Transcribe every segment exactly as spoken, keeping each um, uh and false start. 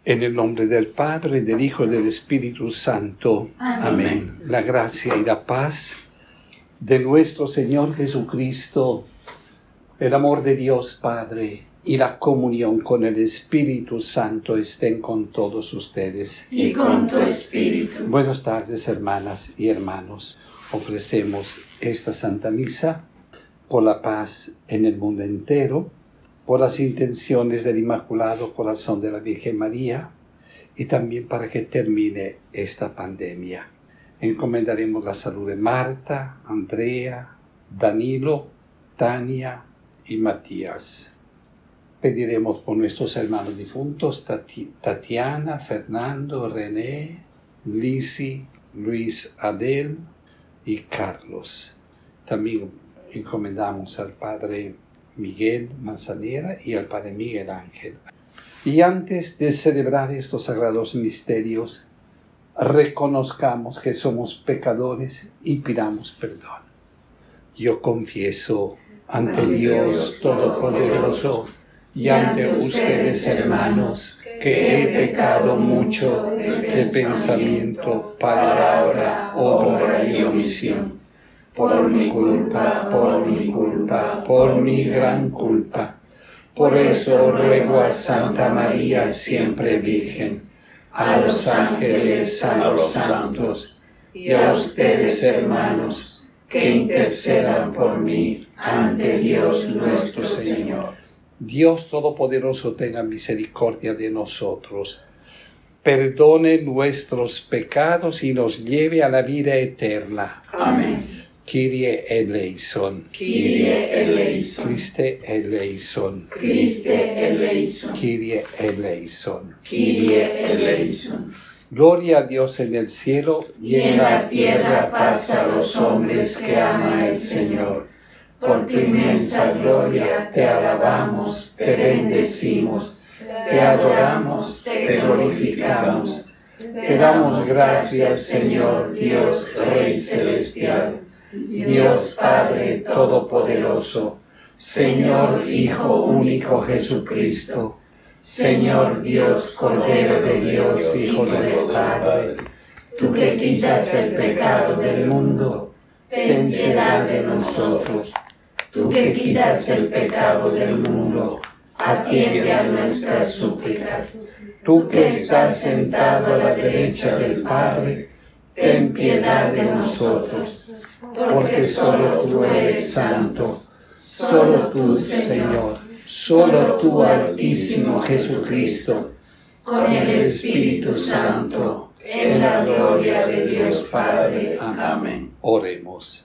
En el nombre del Padre, del Hijo y del Espíritu Santo. Amén. Amén. La gracia y la paz de nuestro Señor Jesucristo, el amor de Dios Padre y la comunión con el Espíritu Santo estén con todos ustedes. Y con tu espíritu. Buenas tardes, hermanas y hermanos. Ofrecemos esta Santa Misa por la paz en el mundo entero, por las intenciones del Inmaculado Corazón de la Virgen María y también para que termine esta pandemia. Encomendaremos la salud de Marta, Andrea, Danilo, Tania y Matías. Pediremos por nuestros hermanos difuntos Tati- Tatiana, Fernando, René, Lisi, Luis Adel y Carlos. También encomendamos al Padre Miguel Manzanera y al Padre Miguel Ángel. Y antes de celebrar estos sagrados misterios, reconozcamos que somos pecadores y pidamos perdón. Yo confieso ante Dios Todopoderoso y ante ustedes, hermanos, que he pecado mucho de pensamiento, palabra, obra y omisión. Por mi culpa, por mi culpa, por mi gran culpa. Por eso ruego a Santa María, siempre Virgen, a los ángeles, a los santos, y a ustedes, hermanos, que intercedan por mí ante Dios nuestro Señor. Dios Todopoderoso tenga misericordia de nosotros, perdone nuestros pecados y nos lleve a la vida eterna. Amén. Kyrie eleison. Kyrie eleison. Christe eleison. Christe eleison. Kyrie eleison. Kyrie eleison. Gloria a Dios en el cielo Y en la tierra paz a los hombres que ama el Señor. Por tu inmensa gloria te alabamos, te bendecimos, te adoramos, te glorificamos. Te damos gracias, Señor Dios Rey Celestial, Dios Padre Todopoderoso, Señor Hijo único Jesucristo, Señor Dios Cordero de Dios, Hijo del Padre. Tú que quitas el pecado del mundo, ten piedad de nosotros. Tú que quitas el pecado del mundo, atiende a nuestras súplicas. Tú que estás sentado a la derecha del Padre, ten piedad de nosotros. Porque solo tú eres santo, solo tú, Señor, solo tú, Altísimo Jesucristo, con el Espíritu Santo, en la gloria de Dios Padre. Amén. Oremos.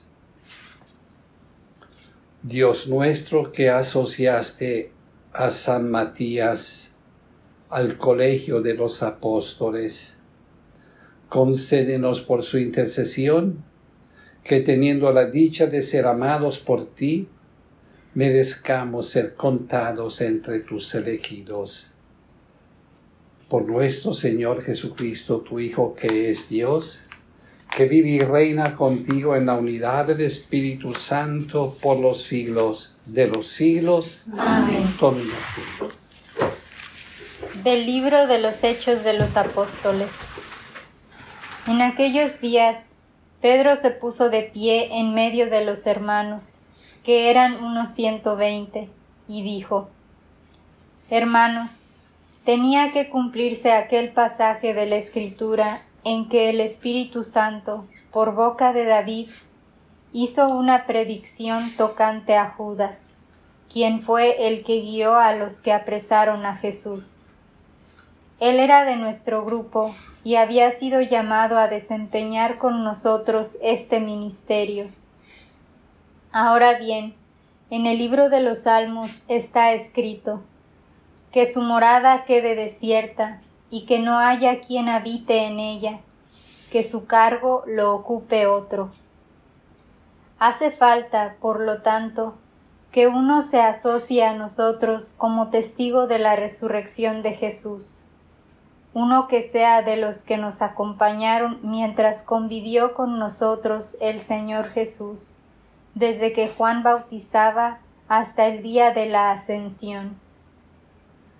Dios nuestro, que asociaste a San Matías al colegio de los apóstoles, concédenos por su intercesión que, teniendo la dicha de ser amados por ti, merezcamos ser contados entre tus elegidos. Por nuestro Señor Jesucristo, tu Hijo, que es Dios, que vive y reina contigo en la unidad del Espíritu Santo por los siglos de los siglos. Amén. Tomen asiento. Del libro de los Hechos de los Apóstoles. En aquellos días, Pedro se puso de pie en medio de los hermanos, que eran unos ciento veinte, y dijo: Hermanos, tenía que cumplirse aquel pasaje de la Escritura en que el Espíritu Santo, por boca de David, hizo una predicción tocante a Judas, quien fue el que guió a los que apresaron a Jesús. Él era de nuestro grupo y había sido llamado a desempeñar con nosotros este ministerio. Ahora bien, en el libro de los Salmos está escrito: que su morada quede desierta y que no haya quien habite en ella, que su cargo lo ocupe otro. Hace falta, por lo tanto, que uno se asocie a nosotros como testigo de la resurrección de Jesús, uno que sea de los que nos acompañaron mientras convivió con nosotros el Señor Jesús, desde que Juan bautizaba hasta el día de la ascensión.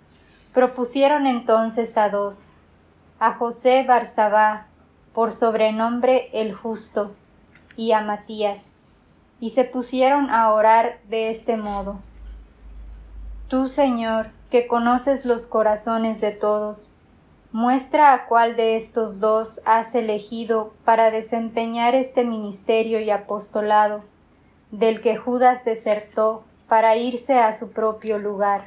Propusieron entonces a dos, a José Barsabá, por sobrenombre el Justo, y a Matías, y se pusieron a orar de este modo: Tú, Señor, que conoces los corazones de todos, muestra a cuál de estos dos has elegido para desempeñar este ministerio y apostolado, del que Judas desertó para irse a su propio lugar.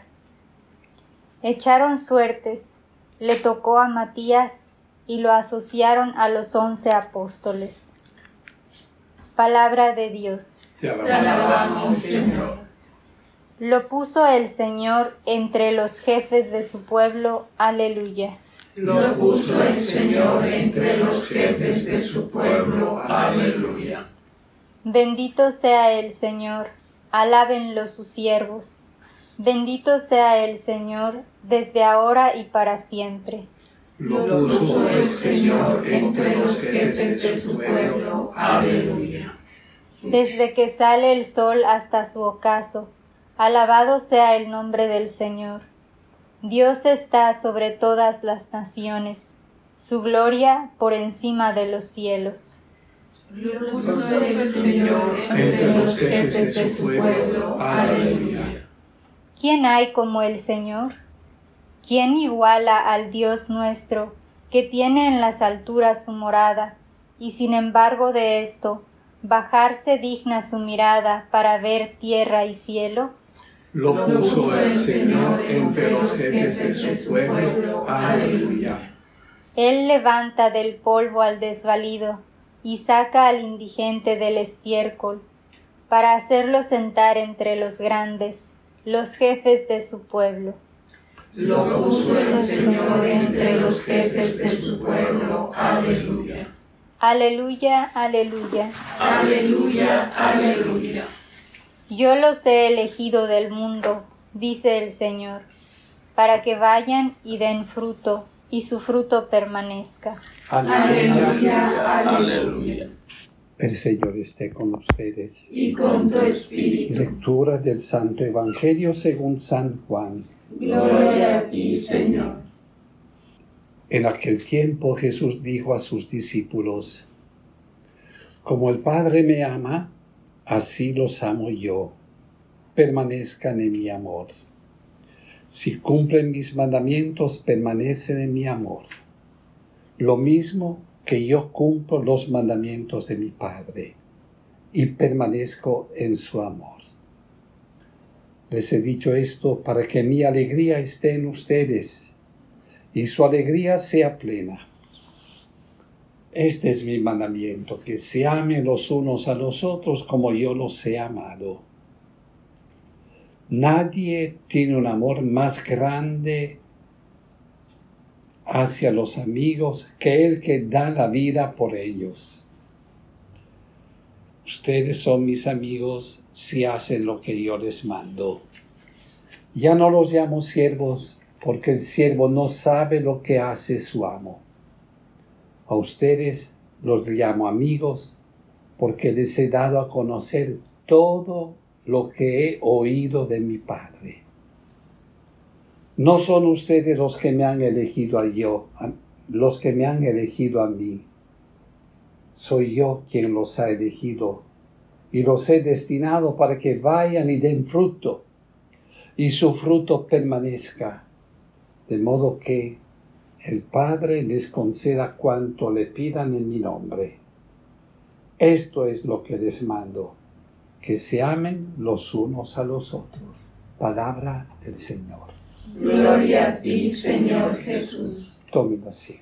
Echaron suertes, le tocó a Matías y lo asociaron a los once apóstoles. Palabra de Dios. Te alabamos, Señor. Lo puso el Señor entre los jefes de su pueblo. Aleluya. Lo puso el Señor entre los jefes de su pueblo. Aleluya. Bendito sea el Señor, alábenlo sus siervos. Bendito sea el Señor, desde ahora y para siempre. Lo puso el Señor entre los jefes de su pueblo. Aleluya. Desde que sale el sol hasta su ocaso, alabado sea el nombre del Señor. Dios está sobre todas las naciones, su gloria por encima de los cielos. Lo puso el Señor entre los jefes de su pueblo. Aleluya. ¿Quién hay como el Señor? ¿Quién iguala al Dios nuestro, que tiene en las alturas su morada, y sin embargo de esto, bajarse digna su mirada para ver tierra y cielo? Lo puso el Señor entre los jefes de su pueblo. Aleluya. Él levanta del polvo al desvalido, y saca al indigente del estiércol, para hacerlo sentar entre los grandes, los jefes de su pueblo. Lo puso el Señor entre los jefes de su pueblo. Aleluya. Aleluya, aleluya. Aleluya, aleluya. Yo los he elegido del mundo, dice el Señor, para que vayan y den fruto, y su fruto permanezca. Aleluya, aleluya. El Señor esté con ustedes. Y con tu espíritu. Lectura del Santo Evangelio según San Juan. Gloria a ti, Señor. En aquel tiempo Jesús dijo a sus discípulos: Como el Padre me ama, así los amo yo. Permanezcan en mi amor. Si cumplen mis mandamientos, permanecen en mi amor. Lo mismo que yo cumplo los mandamientos de mi Padre y permanezco en su amor. Les he dicho esto para que mi alegría esté en ustedes y su alegría sea plena. Este es mi mandamiento, que se amen los unos a los otros como yo los he amado. Nadie tiene un amor más grande hacia los amigos que el que da la vida por ellos. Ustedes son mis amigos si hacen lo que yo les mando. Ya no los llamo siervos, porque el siervo no sabe lo que hace su amo. A ustedes los llamo amigos, porque les he dado a conocer todo lo que he oído de mi Padre. No son ustedes los que me han elegido a yo, los que me han elegido a mí. Soy yo quien los ha elegido y los he destinado para que vayan y den fruto, y su fruto permanezca, de modo que el Padre les conceda cuanto le pidan en mi nombre. Esto es lo que les mando, que se amen los unos a los otros. Palabra del Señor. Gloria a ti, Señor Jesús. Tomen asiento.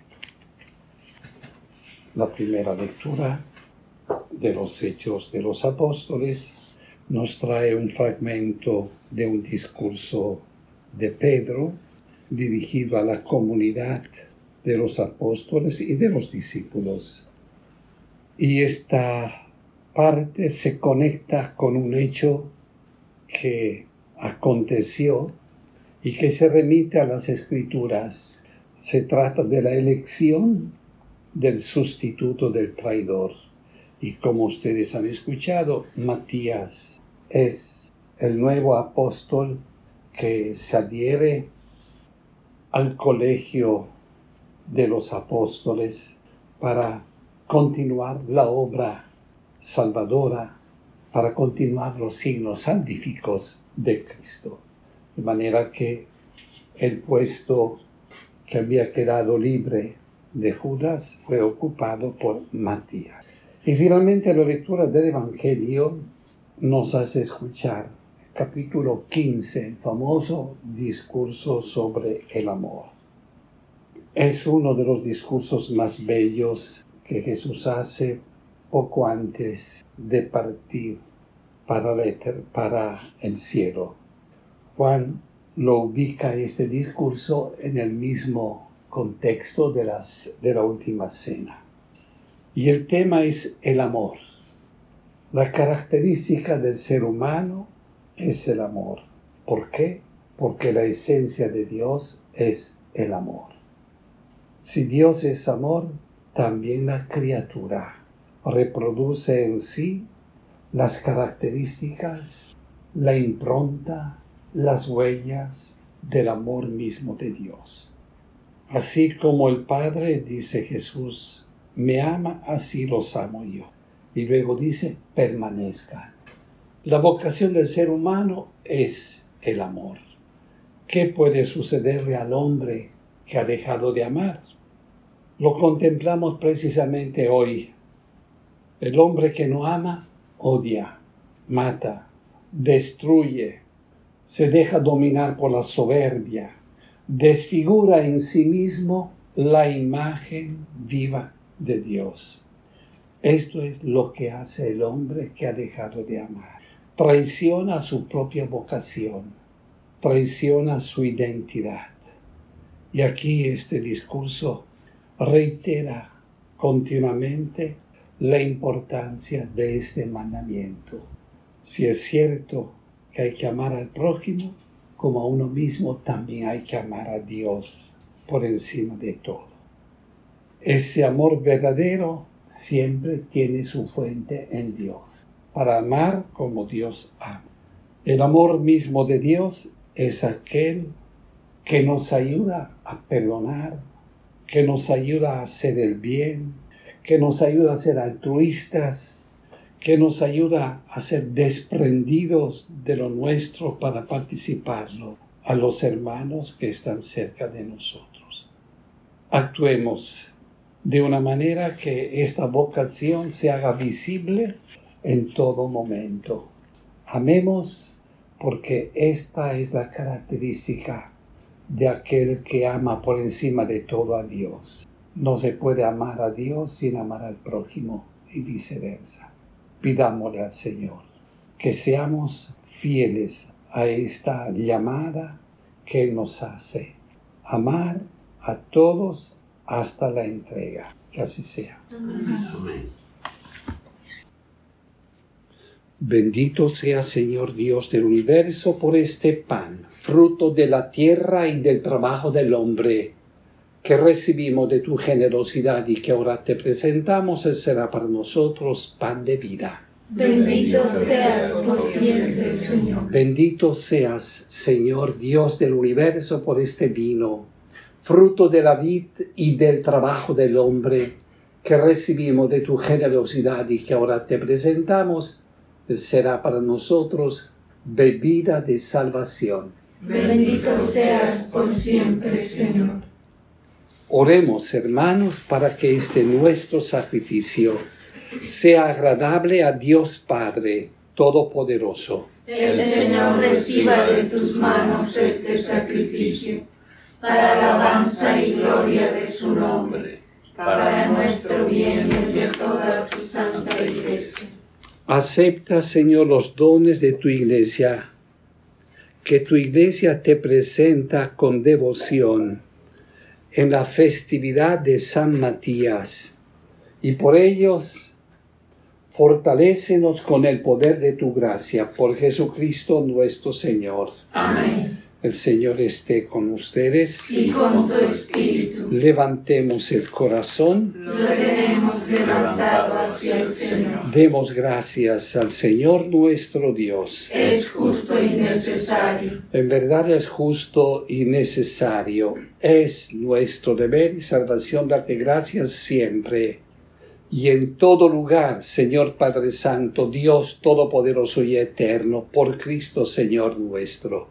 La primera lectura de los Hechos de los Apóstoles nos trae un fragmento de un discurso de Pedro dirigido a la comunidad de los apóstoles y de los discípulos. Y esta parte se conecta con un hecho que aconteció y que se remite a las Escrituras. Se trata de la elección del sustituto del traidor. Y como ustedes han escuchado, Matías es el nuevo apóstol que se adhiere al colegio de los apóstoles para continuar la obra salvadora, para continuar los signos salvíficos de Cristo. De manera que el puesto que había quedado libre de Judas fue ocupado por Matías. Y finalmente la lectura del Evangelio nos hace escuchar el capítulo quince, el famoso discurso sobre el amor. Es uno de los discursos más bellos que Jesús hace poco antes de partir para, la, para el cielo. Juan lo ubica este discurso en el mismo contexto de, las, de la última cena. Y el tema es el amor. La característica del ser humano es el amor. ¿Por qué? Porque la esencia de Dios es el amor. Si Dios es amor, también la criatura reproduce en sí las características, la impronta, las huellas del amor mismo de Dios. Así como el Padre, dice Jesús, me ama, así los amo yo. Y luego dice, permanezcan. La vocación del ser humano es el amor. ¿Qué puede sucederle al hombre que ha dejado de amar? Lo contemplamos precisamente hoy. El hombre que no ama, odia, mata, destruye, se deja dominar por la soberbia, desfigura en sí mismo la imagen viva de Dios. Esto es lo que hace el hombre que ha dejado de amar. Traiciona su propia vocación, traiciona su identidad. Y aquí este discurso reitera continuamente la importancia de este mandamiento. Si es cierto que hay que amar al prójimo, como a uno mismo, también hay que amar a Dios por encima de todo. Ese amor verdadero siempre tiene su fuente en Dios, para amar como Dios ama. El amor mismo de Dios es aquel que nos ayuda a perdonar, que nos ayuda a hacer el bien, que nos ayuda a ser altruistas, que nos ayuda a ser desprendidos de lo nuestro para participarlo a los hermanos que están cerca de nosotros. Actuemos de una manera que esta vocación se haga visible en todo momento. Amemos porque esta es la característica de aquel que ama por encima de todo a Dios. No se puede amar a Dios sin amar al prójimo y viceversa. Pidámosle al Señor que seamos fieles a esta llamada que Él nos hace. Amar a todos hasta la entrega. Que así sea. Amén. Bendito sea, Señor Dios del universo, por este pan, fruto de la tierra y del trabajo del hombre, que recibimos de tu generosidad y que ahora te presentamos. Él será para nosotros pan de vida. Bendito seas por siempre, Señor. Bendito seas, Señor Dios del universo, por este vino, fruto de la vid y del trabajo del hombre, que recibimos de tu generosidad y que ahora te presentamos. Él será para nosotros bebida de salvación. Bendito seas por siempre, Señor. Oremos, hermanos, para que este nuestro sacrificio sea agradable a Dios Padre Todopoderoso. El Señor reciba de tus manos este sacrificio, para alabanza y gloria de su nombre, para nuestro bien y el de toda su santa Iglesia. Acepta, Señor, los dones de tu Iglesia, que tu Iglesia te presenta con devoción en la festividad de San Matías, y por ellos fortalécenos con el poder de tu gracia, por Jesucristo nuestro Señor. Amén. El Señor esté con ustedes. Y con tu espíritu. Levantemos el corazón. Lo tenemos levantado hacia el Señor. Demos gracias al Señor nuestro Dios. Es justo y necesario. En verdad es justo y necesario. Es nuestro deber y salvación darte gracias siempre y en todo lugar, Señor Padre Santo, Dios Todopoderoso y Eterno, por Cristo Señor nuestro.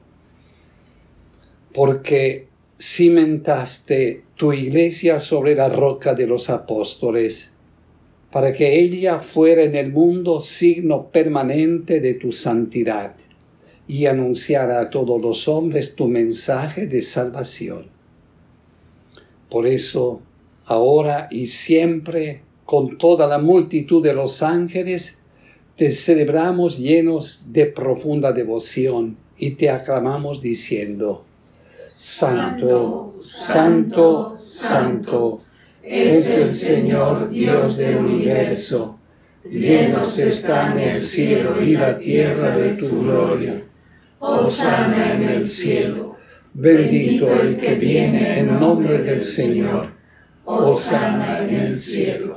Porque cimentaste tu iglesia sobre la roca de los apóstoles, para que ella fuera en el mundo signo permanente de tu santidad y anunciara a todos los hombres tu mensaje de salvación. Por eso, ahora y siempre, con toda la multitud de los ángeles, te celebramos llenos de profunda devoción y te aclamamos diciendo: Santo, Santo, Santo, es el Señor Dios del universo. Llenos están el cielo y la tierra de tu gloria. Hosana en el cielo. Bendito el que viene en nombre del Señor. Hosana en el cielo.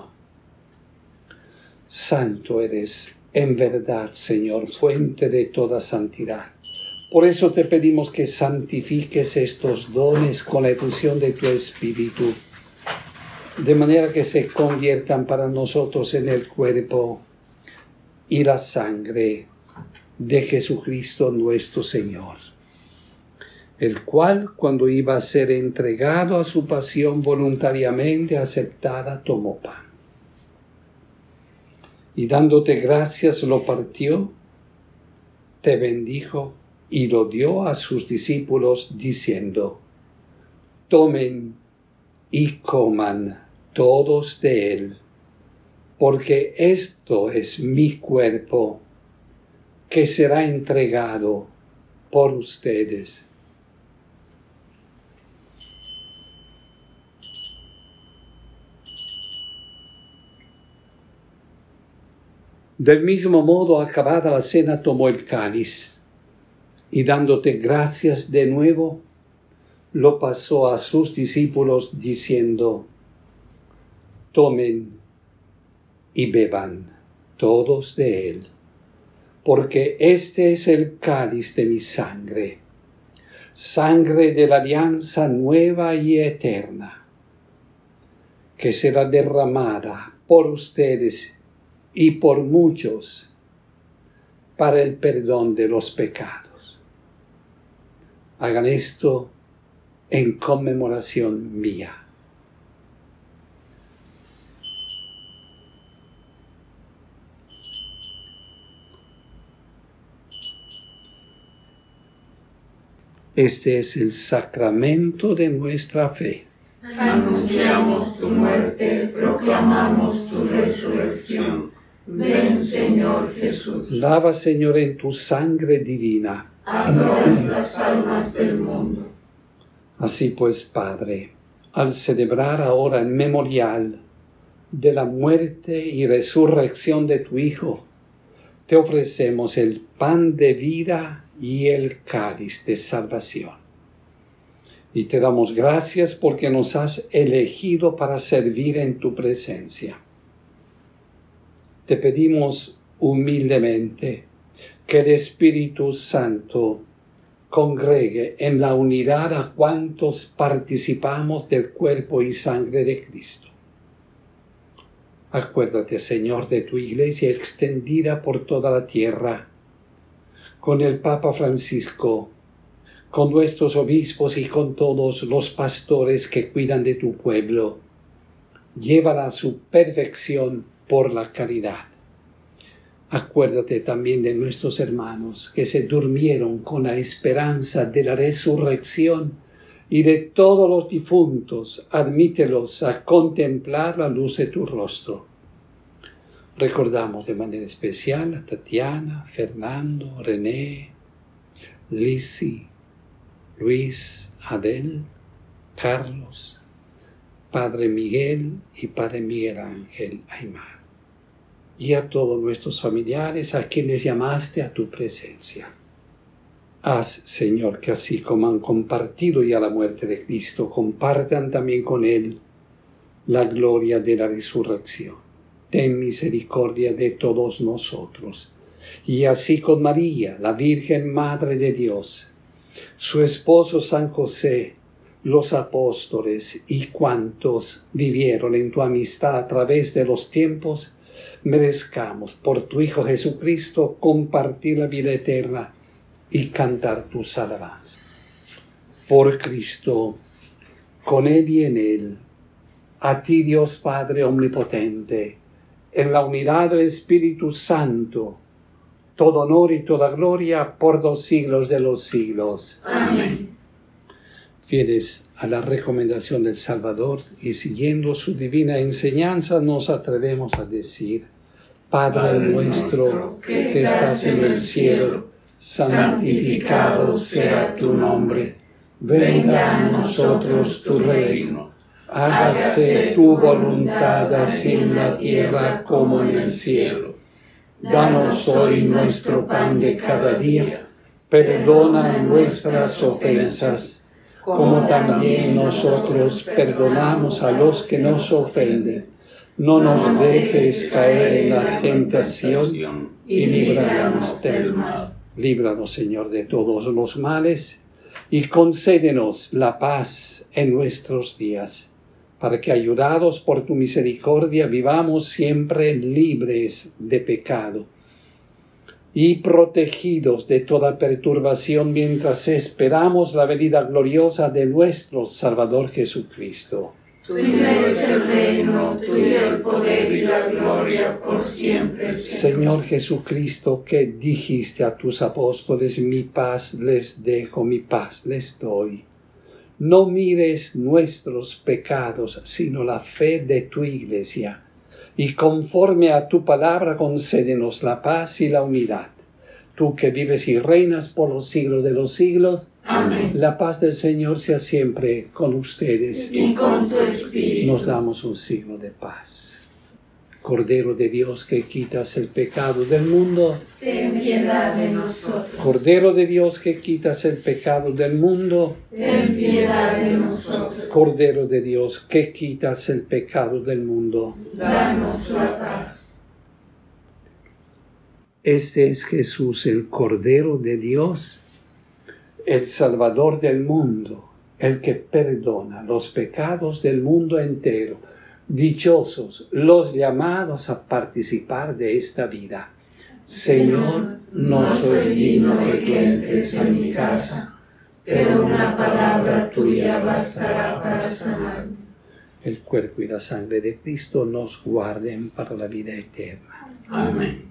Santo eres, en verdad, Señor, fuente de toda santidad. Por eso te pedimos que santifiques estos dones con la efusión de tu Espíritu, de manera que se conviertan para nosotros en el cuerpo y la sangre de Jesucristo nuestro Señor, el cual, cuando iba a ser entregado a su pasión voluntariamente aceptada, tomó pan. Y dándote gracias lo partió, te bendijo y lo dio a sus discípulos diciendo: tomen y coman todos de él, porque esto es mi cuerpo, que será entregado por ustedes. Del mismo modo, acabada la cena, tomó el cáliz y dándote gracias de nuevo, lo pasó a sus discípulos diciendo: tomen y beban todos de él, porque este es el cáliz de mi sangre, sangre de la alianza nueva y eterna, que será derramada por ustedes y por muchos para el perdón de los pecados. Hagan esto en conmemoración mía. Este es el sacramento de nuestra fe. Anunciamos tu muerte, proclamamos tu resurrección. Ven, Señor Jesús. Lava, Señor, en tu sangre divina a todas las almas del mundo. Así pues, Padre, al celebrar ahora el memorial de la muerte y resurrección de tu Hijo, te ofrecemos el pan de vida y el cáliz de salvación. Y te damos gracias porque nos has elegido para servir en tu presencia. Te pedimos humildemente que el Espíritu Santo congregue en la unidad a cuantos participamos del cuerpo y sangre de Cristo. Acuérdate, Señor, de tu Iglesia extendida por toda la tierra, con el Papa Francisco, con nuestros obispos y con todos los pastores que cuidan de tu pueblo. Llévala a su perfección por la caridad. Acuérdate también de nuestros hermanos que se durmieron con la esperanza de la resurrección y de todos los difuntos. Admítelos a contemplar la luz de tu rostro. Recordamos de manera especial a Tatiana, Fernando, René, Lisi, Luis, Adel, Carlos, Padre Miguel y Padre Miguel Ángel Aymar, y a todos nuestros familiares a quienes llamaste a tu presencia. Haz, Señor, que así como han compartido ya la muerte de Cristo, compartan también con Él la gloria de la resurrección. Ten misericordia de todos nosotros. Y así con María, la Virgen Madre de Dios, su esposo San José, los apóstoles y cuantos vivieron en tu amistad a través de los tiempos, merezcamos por tu Hijo Jesucristo compartir la vida eterna y cantar tus alabanzas. Por Cristo, con Él y en Él, a ti Dios Padre Omnipotente, en la unidad del Espíritu Santo, todo honor y toda gloria por los siglos de los siglos. Amén. Fieles a la recomendación del Salvador y siguiendo su divina enseñanza, nos atrevemos a decir: Padre, Padre nuestro que estás en el cielo, santificado sea tu nombre. Venga a nosotros tu reino. Hágase tu voluntad así en la tierra como en el cielo. Danos hoy nuestro pan de cada día. Perdona nuestras ofensas, como también nosotros perdonamos a los que nos ofenden. No nos dejes caer en la tentación y líbranos del mal. Líbranos, Señor, de todos los males y concédenos la paz en nuestros días, para que, ayudados por tu misericordia, vivamos siempre libres de pecado y protegidos de toda perturbación mientras esperamos la venida gloriosa de nuestro Salvador Jesucristo. Tuyo es el reino, tuyo el poder y la gloria por siempre. Señor Jesucristo, que dijiste a tus apóstoles: mi paz les dejo, mi paz les doy. No mires nuestros pecados, sino la fe de tu Iglesia. Y conforme a tu palabra, concédenos la paz y la unidad. Tú que vives y reinas por los siglos de los siglos. Amén. La paz del Señor sea siempre con ustedes. Y con tu espíritu. Nos damos un signo de paz. Cordero de Dios, que quitas el pecado del mundo, ten piedad de nosotros. Cordero de Dios, que quitas el pecado del mundo, ten piedad de nosotros. Cordero de Dios, que quitas el pecado del mundo, danos la paz. Este es Jesús, el Cordero de Dios, el Salvador del mundo, el que perdona los pecados del mundo entero. Dichosos los llamados a participar de esta vida. Señor, no soy digno de que entres en mi casa, pero una palabra tuya bastará para sanarme. El cuerpo y la sangre de Cristo nos guarden para la vida eterna. Amén.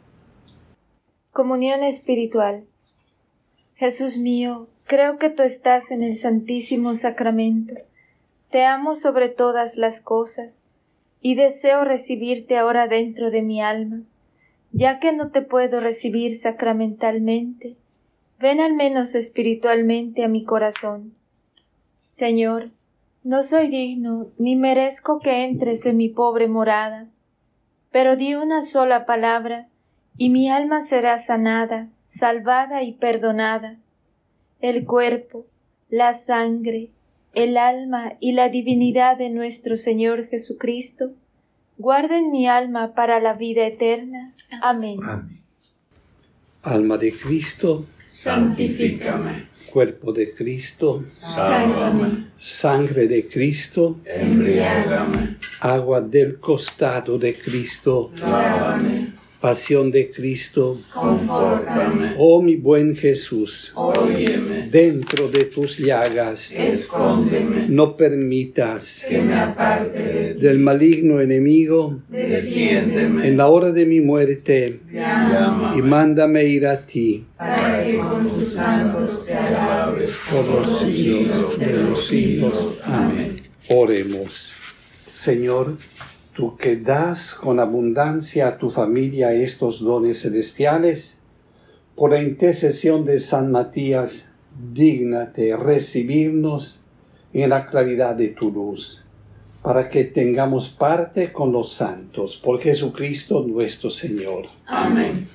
Comunión espiritual. Jesús mío, creo que tú estás en el Santísimo Sacramento. Te amo sobre todas las cosas y deseo recibirte ahora dentro de mi alma. Ya que no te puedo recibir sacramentalmente, ven al menos espiritualmente a mi corazón. Señor, no soy digno ni merezco que entres en mi pobre morada, pero di una sola palabra y mi alma será sanada, salvada y perdonada. El cuerpo, la sangre, el alma y la divinidad de nuestro Señor Jesucristo, guarden mi alma para la vida eterna. Amén. Amén. Alma de Cristo, santifícame. Cuerpo de Cristo, sálvame. Sangre de Cristo, embriágame. Agua del costado de Cristo, lávame. Pasión de Cristo, confórtame. Oh mi buen Jesús, óyeme. Dentro de tus llagas, escóndeme. No permitas que me aparte de ti. Del maligno enemigo. Defiéndeme. En la hora de mi muerte, llámame. Y mándame ir a ti, para que con tus santos te alabes por los siglos de los siglos. Amén. Oremos. Señor, tú que das con abundancia a tu familia estos dones celestiales, por la intercesión de San Matías, dígnate recibirnos en la claridad de tu luz, para que tengamos parte con los santos, por Jesucristo nuestro Señor. Amén.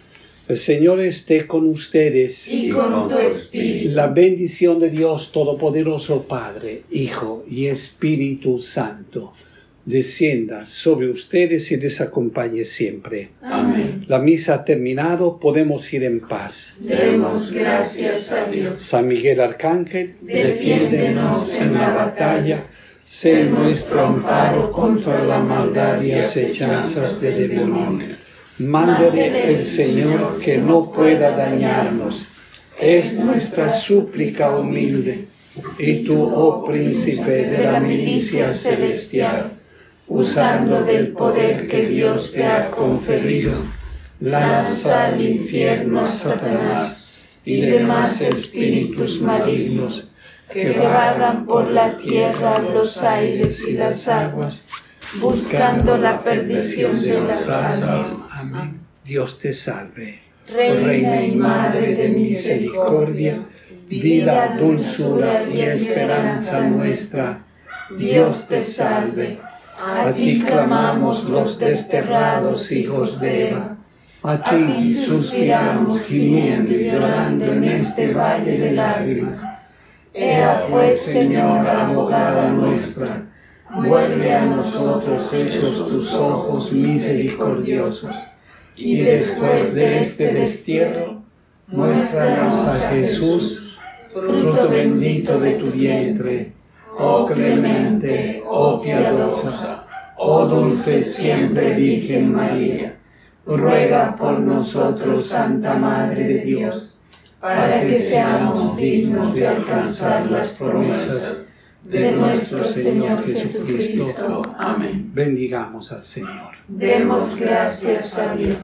El Señor esté con ustedes. Y con tu espíritu. La bendición de Dios Todopoderoso, Padre, Hijo y Espíritu Santo, descienda sobre ustedes y les acompañe siempre. Amén. La misa ha terminado, podemos ir en paz. Demos gracias a Dios. San Miguel Arcángel, Defiéndenos en la batalla. Sé nuestro amparo contra la maldad y acechanzas del demonio. mándele el Señor que no pueda dañarnos. Es nuestra súplica humilde. Y tú, oh príncipe de la milicia celestial, usando del poder que Dios te ha conferido, lanza al infierno a Satanás y demás espíritus malignos que vagan por la tierra, los aires y las aguas, buscando la perdición de las almas. Amén. Dios te salve, Reina y Madre de misericordia, vida, dulzura y esperanza nuestra. Dios te salve. A ti clamamos los desterrados hijos de Eva. A ti suspiramos gimiendo y llorando en este valle de lágrimas. Ea pues, Señora, abogada nuestra, vuelve a nosotros esos tus ojos misericordiosos, y después de este destierro, muéstranos a Jesús, fruto bendito de tu vientre, oh clemente, oh piadosa, oh dulce siempre Virgen María. Ruega por nosotros, Santa Madre de Dios, para que seamos dignos de alcanzar las promesas de nuestro Señor Jesucristo. Amén. Bendigamos al Señor. Demos gracias a Dios.